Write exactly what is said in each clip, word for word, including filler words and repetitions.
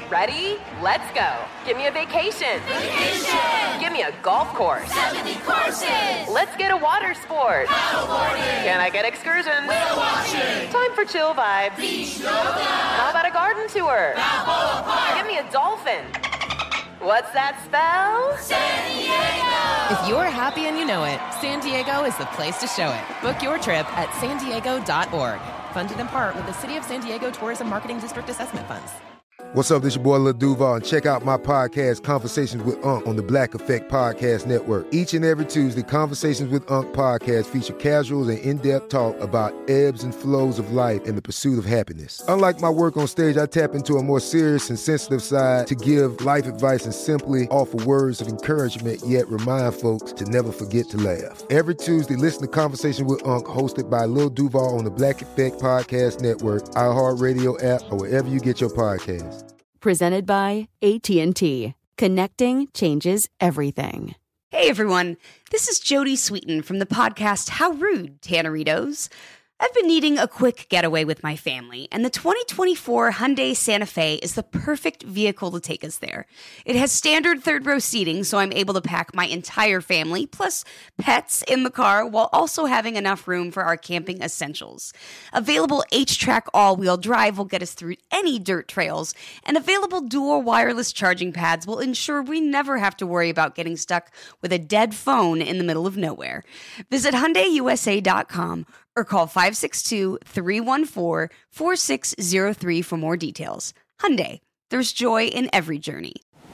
Ready? Let's go. Give me a vacation. Vacation! Give me a golf course. seventy courses! Let's get a water sport. Paddleboarding! Can I get excursions? Whale watching! Time for chill vibes. Beach yoga! How about a garden tour? Balboa Park! Give me a dolphin. What's that spell? San Diego! If you're happy and you know it, San Diego is the place to show it. Book your trip at san diego dot org. Funded in part with the City of San Diego Tourism Marketing District Assessment Funds. What's up, this your boy Lil Duval, and check out my podcast, Conversations with Unc, on the Black Effect Podcast Network. Each and every Tuesday, Conversations with Unc podcast feature casual and in-depth talk about ebbs and flows of life and the pursuit of happiness. Unlike my work on stage, I tap into a more serious and sensitive side to give life advice and simply offer words of encouragement, yet remind folks to never forget to laugh. Every Tuesday, listen to Conversation with Unc, hosted by Lil Duval on the Black Effect Podcast Network, iHeartRadio app, or wherever you get your podcasts. Presented by A T and T. Connecting changes everything. Hey everyone, this is Jodie Sweetin from the podcast How Rude, Tanneritos. I've been needing a quick getaway with my family, and the twenty twenty-four Hyundai Santa Fe is the perfect vehicle to take us there. It has standard third-row seating, so I'm able to pack my entire family, plus pets, in the car, while also having enough room for our camping essentials. Available H-Track all-wheel drive will get us through any dirt trails, and available dual wireless charging pads will ensure we never have to worry about getting stuck with a dead phone in the middle of nowhere. Visit Hyundai U S A dot com or call five six two, three one four, four six zero three for more details. Hyundai, there's joy in every journey.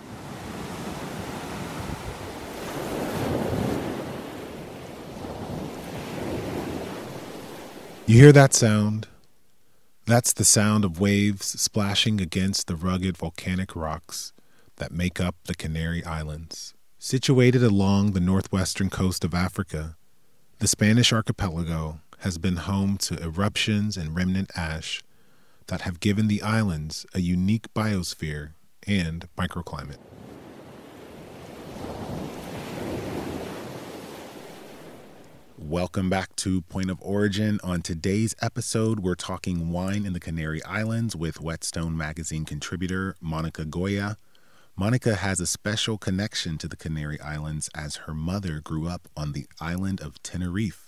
You hear that sound? That's the sound of waves splashing against the rugged volcanic rocks that make up the Canary Islands. Situated along the northwestern coast of Africa, the Spanish archipelago has been home to eruptions and remnant ash that have given the islands a unique biosphere and microclimate. Welcome back to Point of Origin. On today's episode, we're talking wine in the Canary Islands with Whetstone Magazine contributor Monica Goya. Monica has a special connection to the Canary Islands as her mother grew up on the island of Tenerife.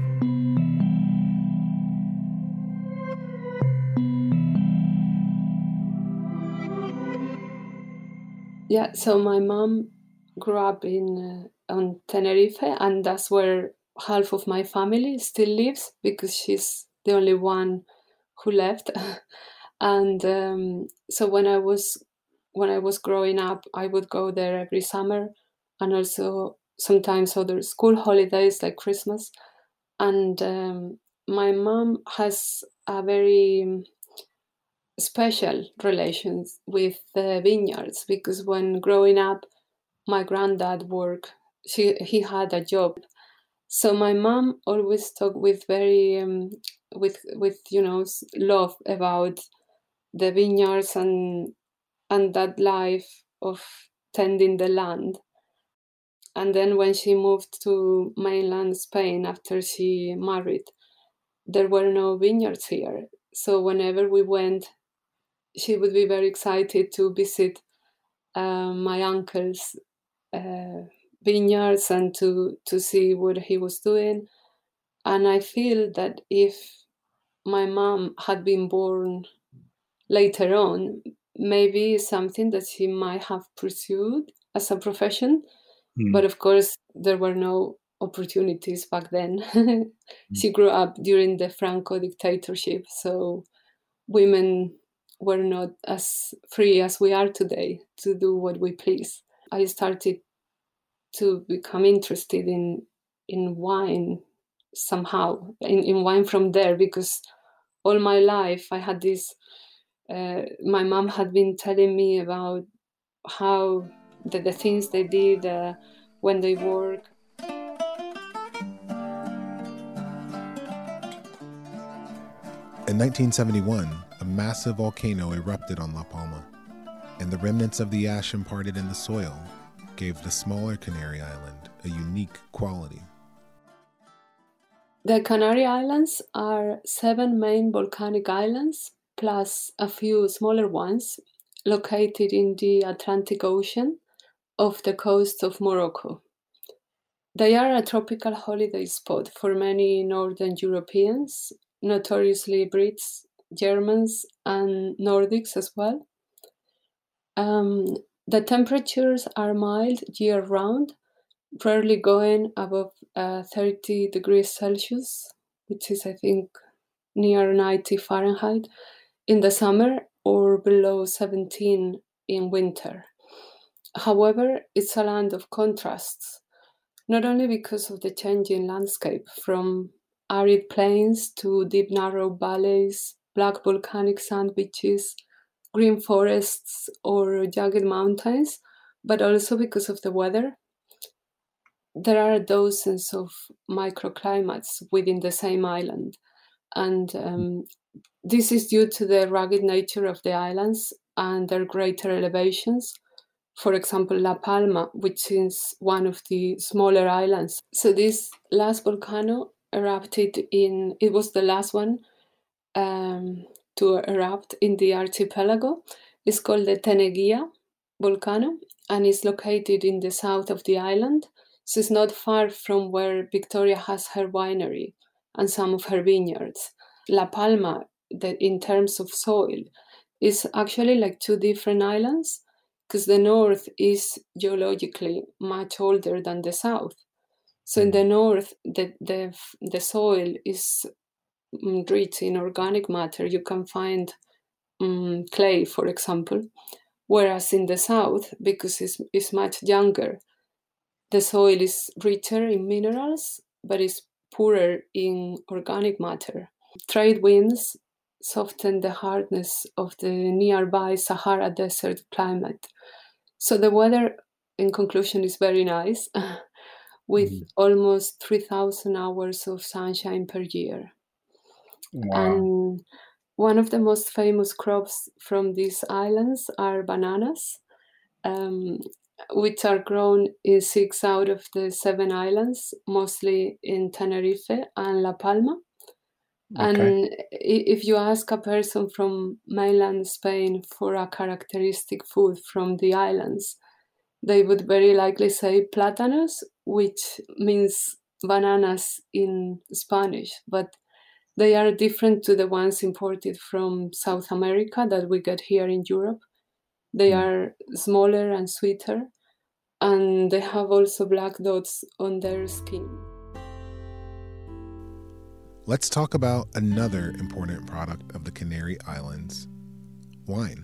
Yeah, so my mom grew up in uh, on Tenerife, and that's where half of my family still lives because she's the only one who left. And um, so when I was when I was growing up, I would go there every summer, and also sometimes other school holidays like Christmas. And um, my mom has a very special relations with the vineyards because when growing up, my granddad worked. She he had a job, so my mom always talked with very um, with with you know love about the vineyards and and that life of tending the land. And then when she moved to mainland Spain after she married, there were no vineyards here. So whenever we went, she would be very excited to visit uh, my uncle's uh, vineyards and to, to see what he was doing. And I feel that if my mom had been born later on, maybe something that she might have pursued as a profession. Mm. But of course, there were no opportunities back then. mm. She grew up during the Franco dictatorship, so women were not as free as we are today to do what we please. I started to become interested in in wine somehow, in, in wine from there, because all my life I had this, uh, my mom had been telling me about how the, the things they did uh, when they work. In nineteen seventy-one, a massive volcano erupted on La Palma, and the remnants of the ash imparted in the soil gave the smaller Canary Island a unique quality. The Canary Islands are seven main volcanic islands, plus a few smaller ones, located in the Atlantic Ocean off the coast of Morocco. They are a tropical holiday spot for many Northern Europeans, notoriously Brits, Germans, and Nordics as well. Um, the temperatures are mild year-round, rarely going above uh, thirty degrees Celsius, which is, I think, near ninety Fahrenheit in the summer, or below seventeen in winter. However, it's a land of contrasts, not only because of the changing landscape from arid plains to deep narrow valleys, black volcanic sand beaches, green forests, or jagged mountains, but also because of the weather. There are dozens of microclimates within the same island, and um, this is due to the rugged nature of the islands and their greater elevations. For example, La Palma, which is one of the smaller islands. So this last volcano erupted in, it was the last one um, to erupt in the archipelago. It's called the Teneguía volcano, and is located in the south of the island. So it's not far from where Victoria has her winery and some of her vineyards. La Palma, that in terms of soil, is actually like two different islands, because the north is geologically much older than the south. So in the north, the, the, the soil is rich in organic matter. You can find um, clay, for example, whereas in the south, because it's, it's much younger, the soil is richer in minerals, but is poorer in organic matter. Trade winds soften the hardness of the nearby Sahara Desert climate. So the weather, in conclusion, is very nice, with mm. almost three thousand hours of sunshine per year. Wow. And one of the most famous crops from these islands are bananas, um, which are grown in six out of the seven islands, mostly in Tenerife and La Palma. Okay. And if you ask a person from mainland Spain for a characteristic food from the islands, they would very likely say plátanos, which means bananas in Spanish, but they are different to the ones imported from South America that we get here in Europe. They mm. are smaller and sweeter, and they have also black dots on their skin. Let's talk about another important product of the Canary Islands, wine.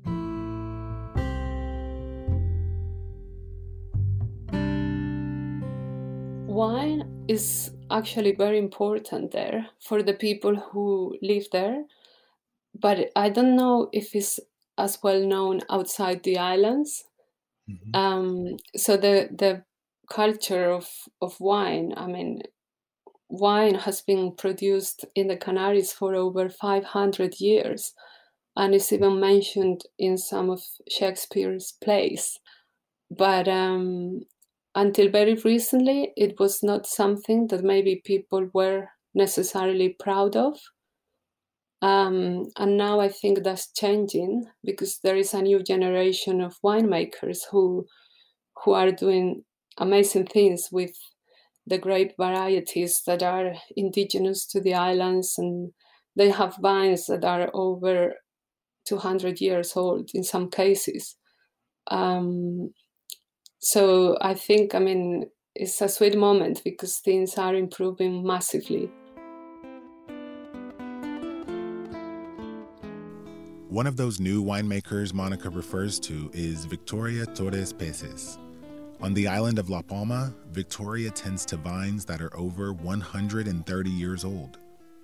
Wine is actually very important there for the people who live there, but I don't know if it's as well known outside the islands. Mm-hmm. Um, so the the culture of, of wine, I mean, wine has been produced in the Canaries for over five hundred years, and is even mentioned in some of Shakespeare's plays. But um, until very recently, it was not something that maybe people were necessarily proud of. Um, and now I think that's changing, because there is a new generation of winemakers who who are doing amazing things with the grape varieties that are indigenous to the islands, and they have vines that are over two hundred years old in some cases. Um, so I think, I mean, it's a sweet moment because things are improving massively. One of those new winemakers Monica refers to is Victoria Torres Peces. On the island of La Palma, Victoria tends to vines that are over one hundred thirty years old.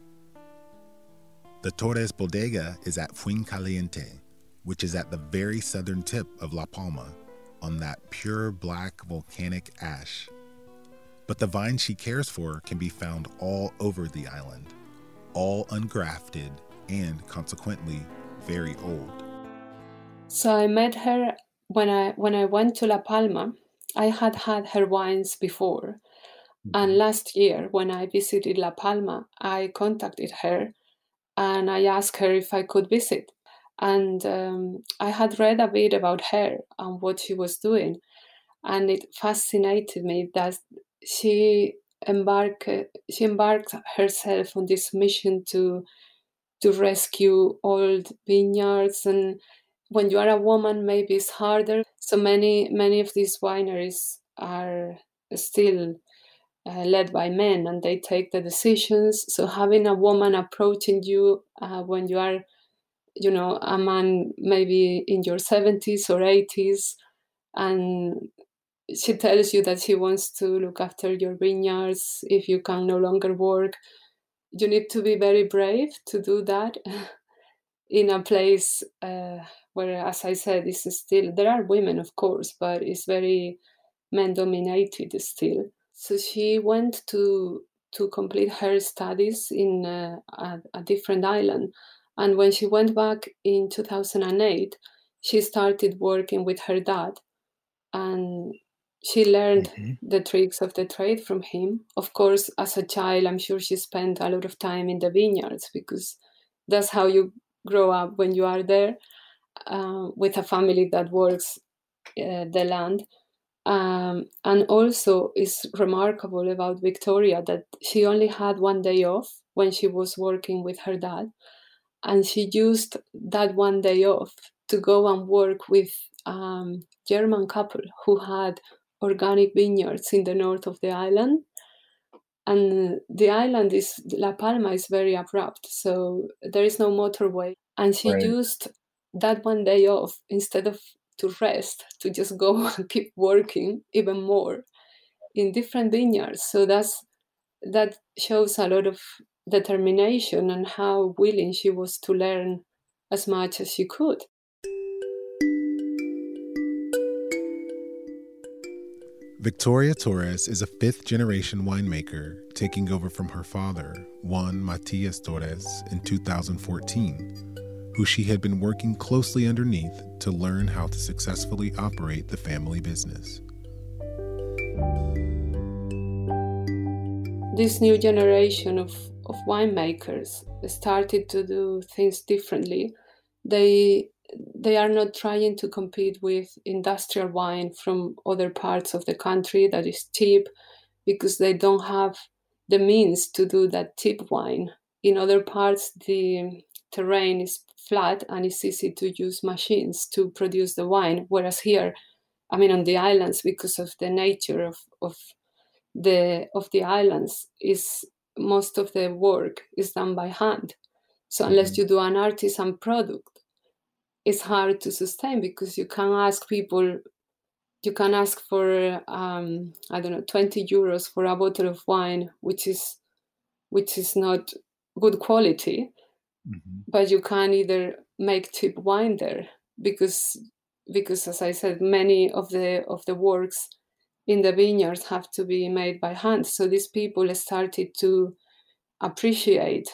The Torres Bodega is at Fuencaliente, which is at the very southern tip of La Palma, on that pure black volcanic ash. But the vines she cares for can be found all over the island, all ungrafted and consequently very old. So I met her when I when I went to La Palma. I had had her wines before, mm-hmm. and last year when I visited La Palma, I contacted her and I asked her if I could visit. And um, I had read a bit about her and what she was doing, and it fascinated me that she embarked she embarked herself on this mission to to rescue old vineyards. And when you are a woman, maybe it's harder. So many many of these wineries are still uh, led by men, and they take the decisions. So having a woman approaching you uh, when you are, you know, a man maybe in your seventies or eighties, and she tells you that she wants to look after your vineyards if you can no longer work. You need to be very brave to do that in a place uh, where, as I said, it's still, there are women, of course, but it's very men dominated still. So she went to to complete her studies in uh, a, a different island. And when she went back in two thousand eight, she started working with her dad. And she learned mm-hmm. the tricks of the trade from him. Of course, as a child, I'm sure she spent a lot of time in the vineyards, because that's how you grow up when you are there uh, with a family that works uh, the land. Um, and also, it's remarkable about Victoria that she only had one day off when she was working with her dad. And she used that one day off to go and work with a um, German couple who had organic vineyards in the north of the island. And the island is, La Palma is very abrupt, so there is no motorway. And she right. used that one day off instead of to rest, to just go and keep working even more in different vineyards. So that's that shows a lot of determination and how willing she was to learn as much as she could. Victoria Torres is a fifth-generation winemaker, taking over from her father, Juan Matias Torres, in two thousand fourteen, who she had been working closely underneath to learn how to successfully operate the family business. This new generation of, of winemakers started to do things differently. They they are not trying to compete with industrial wine from other parts of the country that is cheap, because they don't have the means to do that cheap wine. In other parts, the terrain is flat and it's easy to use machines to produce the wine, whereas here, I mean, on the islands, because of the nature of, of the of the islands, is most of the work is done by hand. So unless mm-hmm. you do an artisan product, it's hard to sustain, because you can ask people, you can ask for um, I don't know, twenty euros for a bottle of wine, which is which is not good quality, mm-hmm. but you can either make cheap wine there, because because as I said, many of the of the works in the vineyards have to be made by hand. So these people started to appreciate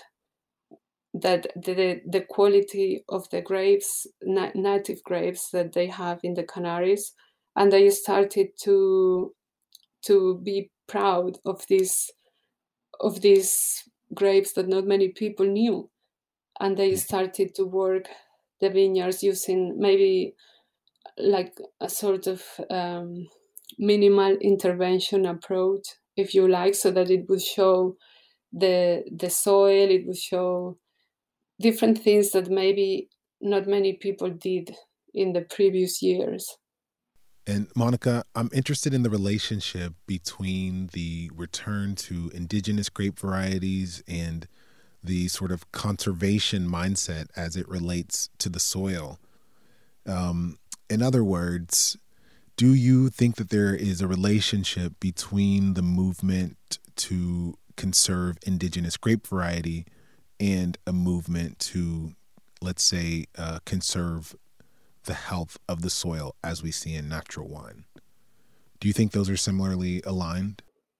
that the the quality of the grapes, na- native grapes that they have in the Canaries, and they started to to be proud of these of these grapes that not many people knew, and they started to work the vineyards using maybe like a sort of um, minimal intervention approach, if you like, so that it would show the the soil, it would show different things that maybe not many people did in the previous years. And Monica, I'm interested in the relationship between the return to indigenous grape varieties and the sort of conservation mindset as it relates to the soil. Um, in other words, do you think that there is a relationship between the movement to conserve indigenous grape variety and a movement to, let's say, uh, conserve the health of the soil as we see in natural wine? Do you think those are similarly aligned?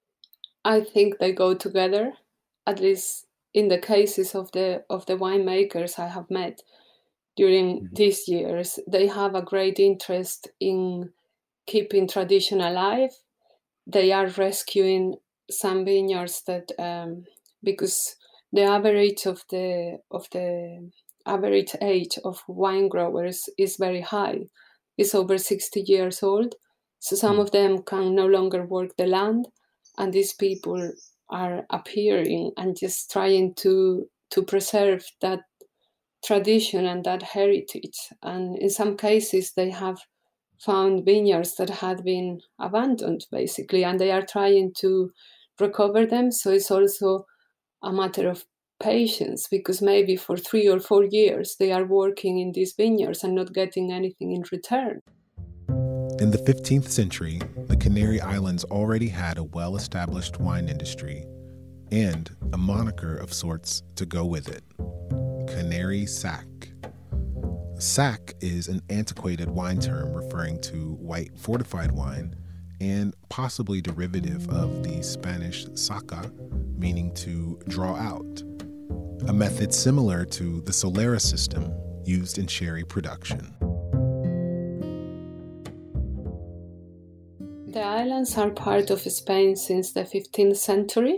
I think they go together, at least in the cases of the of the winemakers I have met during mm-hmm. these years. They have a great interest in keeping tradition alive. They are rescuing some vineyards that, um, because the average of the of the average age of wine growers is very high. It's over sixty years old. So some of them can no longer work the land, and these people are appearing and just trying to to preserve that tradition and that heritage. And in some cases, they have found vineyards that had been abandoned, basically, and they are trying to recover them. So it's also a matter of patience, because maybe for three or four years they are working in these vineyards and not getting anything in return. In the fifteenth century, the Canary Islands already had a well-established wine industry and a moniker of sorts to go with it: Canary Sack. Sack is an antiquated wine term referring to white fortified wine and possibly derivative of the Spanish saca, meaning to draw out, a method similar to the Solera system used in sherry production. The islands are part of Spain since the fifteenth century,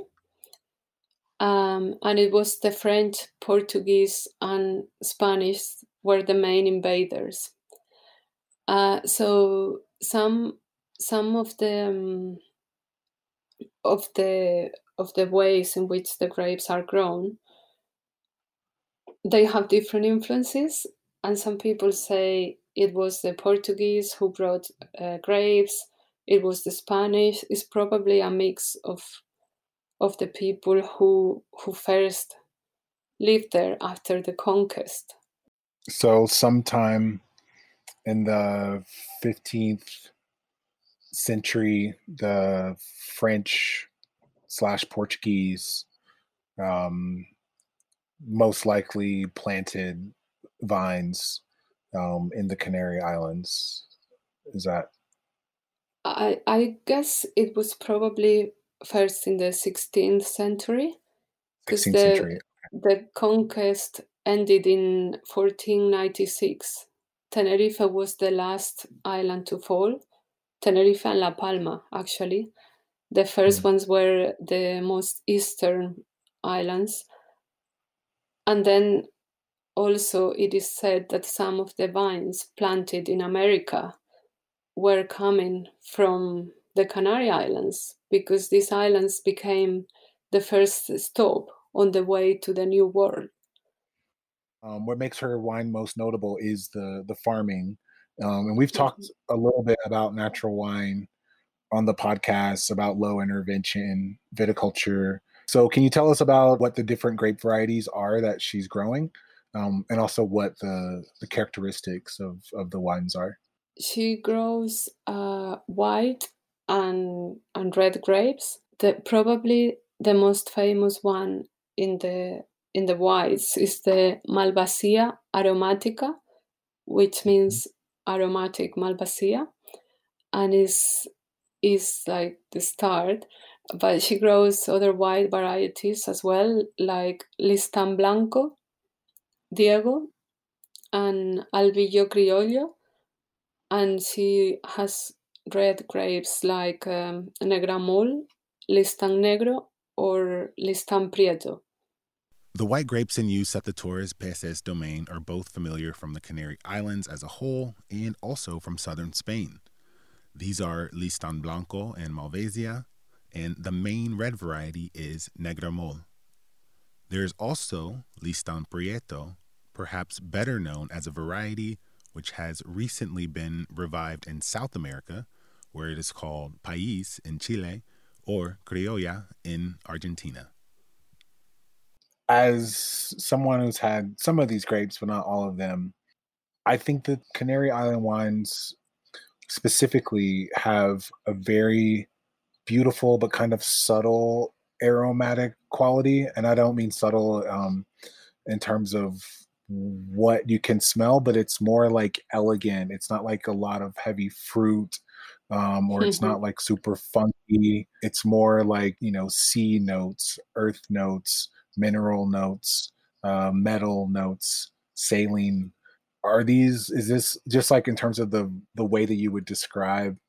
um, and it was the French, Portuguese, and Spanish were the main invaders. Uh, so some some of the um, of the of the ways in which the grapes are grown, they have different influences, and some people say it was the Portuguese who brought uh, grapes. It was the Spanish. It's probably a mix of of the people who who first lived there after the conquest. So sometime in the fifteenth century, the French slash Portuguese um, most likely planted vines um, in the Canary Islands. Is that? I, I guess it was probably first in the sixteenth century, because sixteenth the, century. the conquest ended in fourteen ninety-six. Tenerife was the last island to fall. Tenerife and La Palma, actually. The first mm. ones were the most eastern islands. And then also it is said that some of the vines planted in America were coming from the Canary Islands, because these islands became the first stop on the way to the New World. Um, what makes her wine most notable is the the farming. Um, and we've talked mm-hmm. a little bit about natural wine on the podcast, about low intervention, viticulture. So can you tell us about what the different grape varieties are that she's growing, um, and also what the, the characteristics of, of the wines are? She grows uh, white and and red grapes. The probably the most famous one in the in the whites is the Malvasia aromatica, which means aromatic Malvasia, and is is like the start. But she grows other white varieties as well, like Listan Blanco, Diego, and Albillo Criollo. And she has red grapes like um, Negramol, Listan Negro, or Listan Prieto. The white grapes in use at the Torres Peces domain are both familiar from the Canary Islands as a whole and also from southern Spain. These are Listan Blanco and Malvasia, and the main red variety is Negramol. There is also Listan Prieto, perhaps better known as a variety which has recently been revived in South America, where it is called País in Chile or Criolla in Argentina. As someone who's had some of these grapes, but not all of them, I think that Canary Island wines specifically have a very beautiful but kind of subtle aromatic quality. And I don't mean subtle um, in terms of what you can smell, but it's more like elegant. It's not like a lot of heavy fruit, um, or it's not like super funky. It's more like, you know, sea notes, earth notes, mineral notes, uh, metal notes, saline. Are these, is this just like in terms of the, the way that you would describe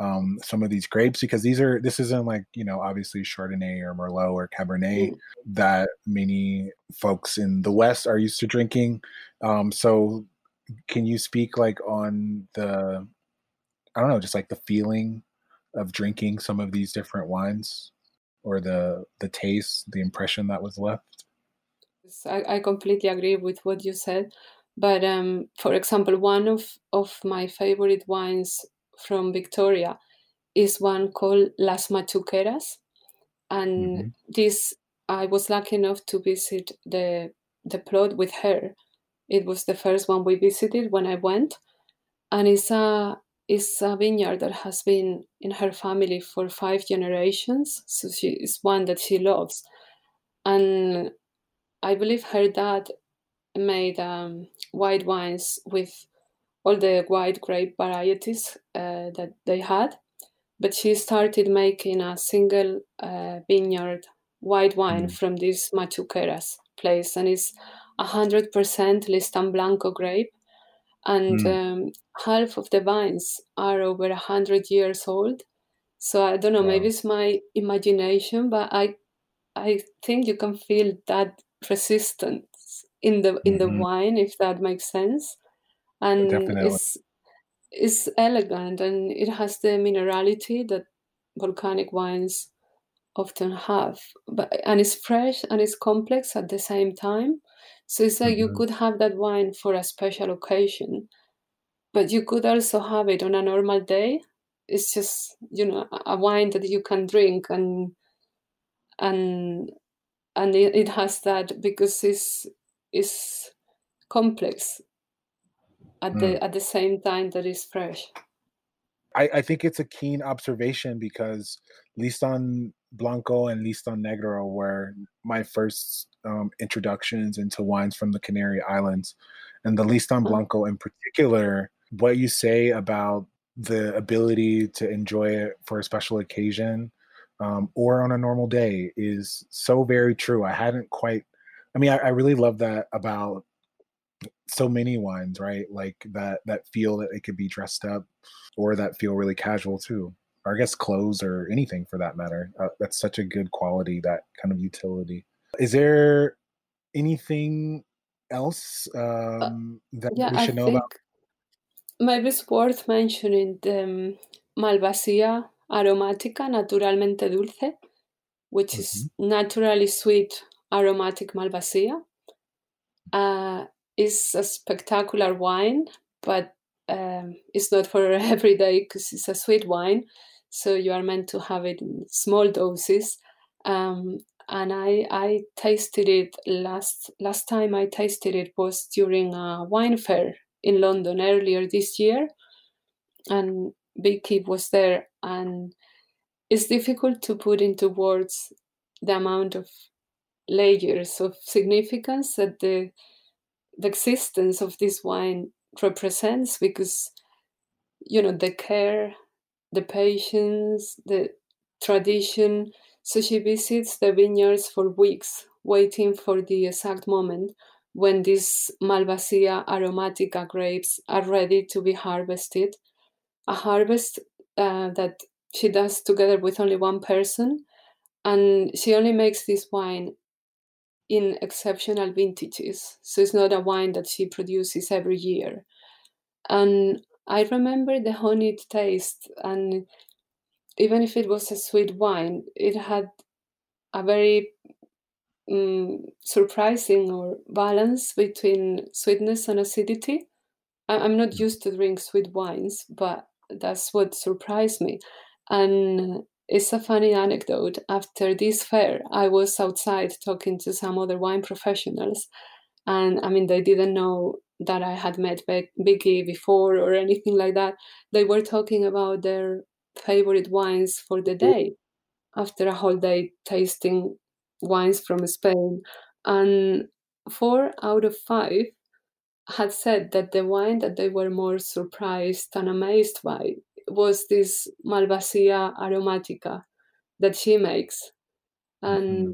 um, some of these grapes, because these are this isn't like, you know, obviously Chardonnay or Merlot or Cabernet Mm. that many folks in the West are used to drinking. Um, so can you speak like on the, I don't know, just like the feeling of drinking some of these different wines, or the the taste, the impression that was left? I, I completely agree with what you said. But um, for example, one of, of my favorite wines from Victoria is one called Las Machuqueras. And Mm-hmm. this, I was lucky enough to visit the the plot with her. It was the first one we visited when I went. And it's a, it's a vineyard that has been in her family for five generations. So she is one that she loves. And I believe her dad made um, white wines with all the white grape varieties uh, that they had, but she started making a single uh, vineyard white wine Mm. from this Machuqueras place, and it's one hundred percent Listan Blanco grape, and Mm. um, half of the vines are over one hundred years old. So I don't know, maybe Wow. it's my imagination, but I I think you can feel that resistance in the in the Mm-hmm. wine, if that makes sense. And Definitely. it's it's elegant, and it has the minerality that volcanic wines often have. But and it's fresh and it's complex at the same time. So it's like you Mm-hmm. could have that wine for a special occasion, but you could also have it on a normal day. It's just, you know, a a wine that you can drink, and and and it, it has that because it's it's complex at Mm. the at the same time that it's fresh. I, I think it's a keen observation, because Listan Blanco and Listan Negro were my first um, introductions into wines from the Canary Islands. And the Listan Uh, Blanco in particular, what you say about the ability to enjoy it for a special occasion, um, or on a normal day, is so very true. I hadn't quite, I mean, I, I really love that about so many wines, right? Like that that feel that it could be dressed up, or that feel really casual too. Or I guess clothes, or anything for that matter. Uh, that's such a good quality, that kind of utility. Is there anything else uh, um, that yeah, we I should know about? think maybe it's worth mentioning the um, Malvasia aromática naturalmente dulce, which Hmm. is naturally sweet aromatic Malvasia. Uh, it's a spectacular wine, but um, it's not for every day because it's a sweet wine. So you are meant to have it in small doses. Um, and I, I tasted it last last time I tasted it was during a wine fair in London earlier this year, and Vicky was there, and it's difficult to put into words the amount of layers of significance that the the existence of this wine represents, because you know the care, the patience, the tradition. So she visits the vineyards for weeks waiting for the exact moment when these Malvasia aromatica grapes are ready to be harvested, a harvest uh, that she does together with only one person, and she only makes this wine in exceptional vintages. So it's not a wine that she produces every year. And I remember the honeyed taste, and even if it was a sweet wine, it had a very um, surprising or balance between sweetness and acidity. I- I'm not used to drink sweet wines, but that's what surprised me. And it's a funny anecdote. After this fair, I was outside talking to some other wine professionals, and I mean, they didn't know that I had met Be- Vicky before or anything like that. They were talking about their favorite wines for the day after a whole day tasting wines from Spain. And four out of five had said that the wine that they were more surprised and amazed by was this Malvasia aromatica that she makes. Hmm. And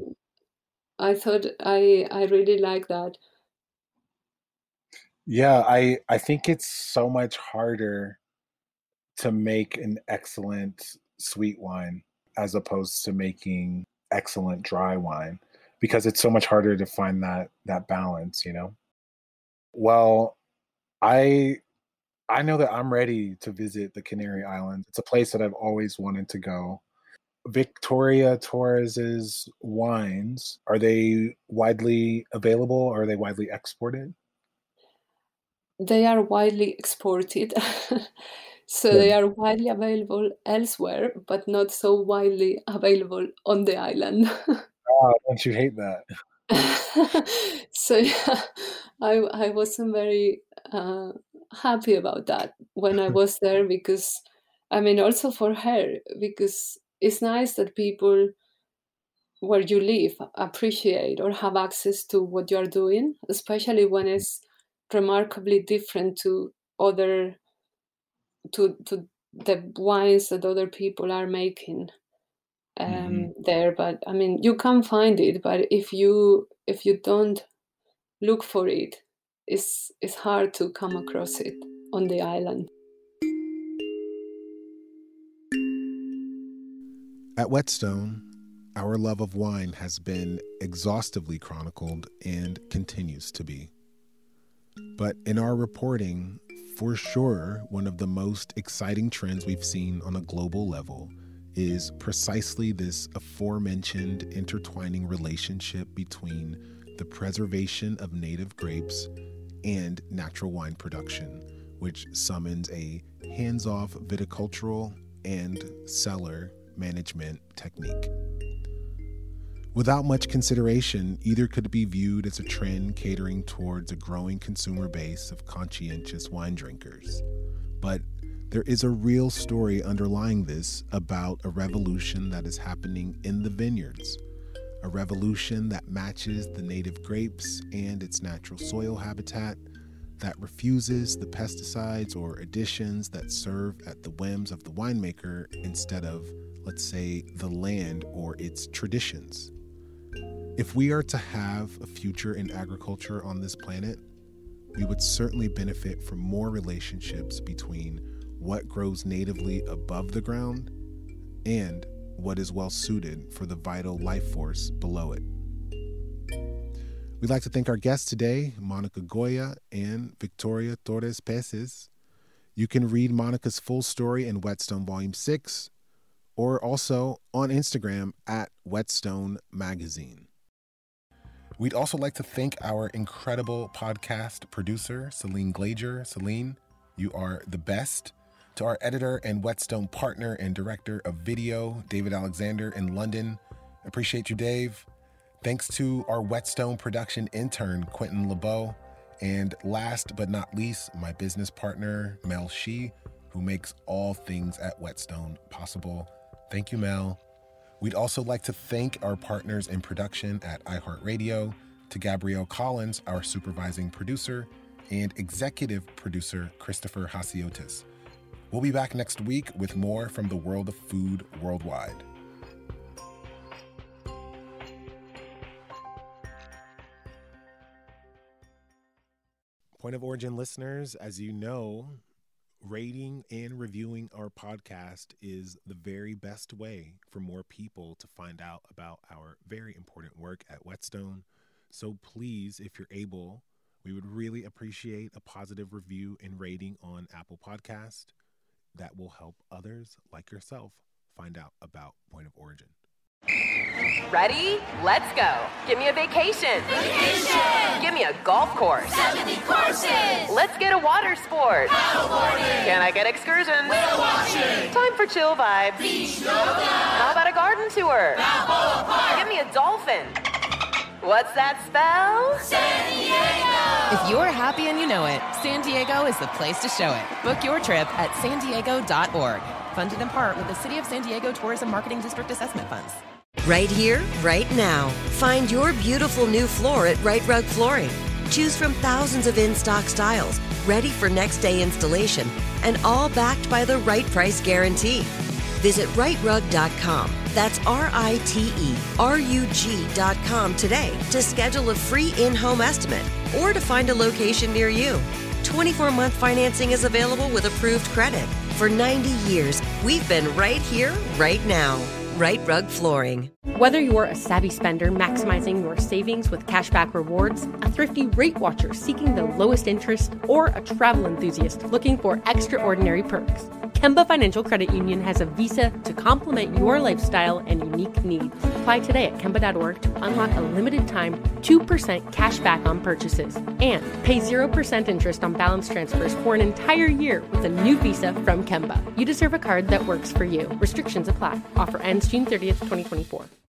I thought I, I really like that. Yeah, I I think it's so much harder to make an excellent sweet wine as opposed to making excellent dry wine, because it's so much harder to find that that balance, you know? Well, I I know that I'm ready to visit the Canary Islands. It's a place that I've always wanted to go. Victoria Torres's wines, are they widely available or are they widely exported? They are widely exported. So Yeah. they are widely available elsewhere, but not so widely available on the island. Oh, don't you hate that? So yeah, I I wasn't very uh, happy about that when I was there, because I mean also for her, because it's nice that people where you live appreciate or have access to what you are doing, especially when it's remarkably different to other to to the wines that other people are making um, Mhm. there. But I mean, you can find it, but if you if you don't look for it, it's it's hard to come across it on the island. At Whetstone, our love of wine has been exhaustively chronicled and continues to be. But in our reporting, for sure, one of the most exciting trends we've seen on a global level is precisely this aforementioned intertwining relationship between the preservation of native grapes and natural wine production, which summons a hands-off viticultural and cellar management technique. Without much consideration, either could be viewed as a trend catering towards a growing consumer base of conscientious wine drinkers. But there is a real story underlying this about a revolution that is happening in the vineyards, a revolution that matches the native grapes and its natural soil habitat, that refuses the pesticides or additions that serve at the whims of the winemaker instead of, let's say, the land or its traditions. If we are to have a future in agriculture on this planet, we would certainly benefit from more relationships between what grows natively above the ground and what is well suited for the vital life force below it. We'd like to thank our guests today, Monica Goya and Victoria Torres Peces. You can read Monica's full story in Whetstone Volume six, or also on Instagram at Whetstone Magazine. We'd also like to thank our incredible podcast producer, Celine Glazer. Celine, you are the best. To our editor and Whetstone partner and director of video, David Alexander in London. Appreciate you, Dave. Thanks to our Whetstone production intern, Quentin LeBeau. And last but not least, my business partner, Mel Shee, who makes all things at Whetstone possible. Thank you, Mel. We'd also like to thank our partners in production at iHeartRadio, to Gabrielle Collins, our supervising producer, and executive producer, Christopher Hasiotis. We'll be back next week with more from the world of food worldwide. Point of Origin listeners, as you know, rating and reviewing our podcast is the very best way for more people to find out about our very important work at Whetstone. So please, if you're able, we would really appreciate a positive review and rating on Apple Podcast. That will help others like yourself find out about Point of Origin. Ready? Let's go. Give me a vacation. Vacation! Give me a golf course. seventy courses! Let's get a water sport. Paddleboarding! Can I get excursions? Whale watching! Time for chill vibes. Beach yoga! How about a garden tour? Balboa Park! Give me a dolphin. What's that spell? San Diego! If you're happy and you know it, San Diego is the place to show it. Book your trip at san diego dot org. Funded in part with the City of San Diego Tourism Marketing District Assessment Funds. Right here, right now. Find your beautiful new floor at Right Rug Flooring. Choose from thousands of in-stock styles, ready for next day installation, and all backed by the right price guarantee. Visit right rug dot com. That's R I T E R U G dot com today to schedule a free in-home estimate or to find a location near you. twenty-four month financing is available with approved credit. For ninety years, we've been right here, right now. Right Rug Flooring. Whether you're a savvy spender maximizing your savings with cashback rewards, a thrifty rate watcher seeking the lowest interest, or a travel enthusiast looking for extraordinary perks, Kemba Financial Credit Union has a visa to complement your lifestyle and unique needs. Apply today at Kemba dot org to unlock a limited time two percent cash back on purchases and pay zero percent interest on balance transfers for an entire year with a new visa from Kemba. You deserve a card that works for you. Restrictions apply. Offer ends June thirtieth, twenty twenty-four.